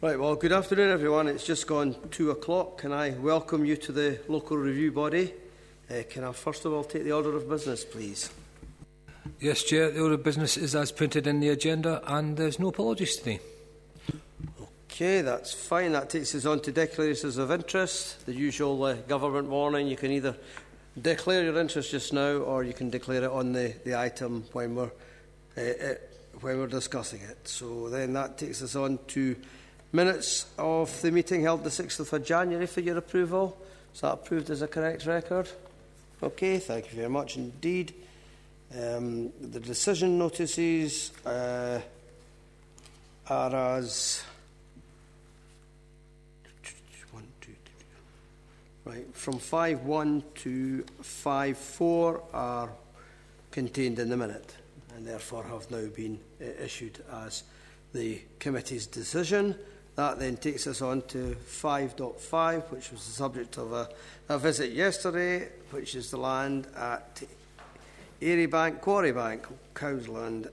Right, well, good afternoon, everyone. It's just gone 2 o'clock. Can I welcome you to the local review body? Can I first of all take the order of business, please? Yes, Chair. The order of business is as printed in the agenda, and there's no apologies today. Okay, that's fine. That takes us on to declarations of interest. The usual government warning. You can either declare your interest just now, or you can declare it on the item when we're discussing it. So then that takes us on to minutes of the meeting held the 6th of January for your approval. Is that approved as a correct record? Okay, thank you very much indeed. The decision notices are as... Right, from 5.1 to 5.4 are contained in the minute and therefore have now been issued as the committee's decision. That then takes us on to 5.5, which was the subject of a visit yesterday, which is the land at Airy Bank, Quarry Bank, Cowsland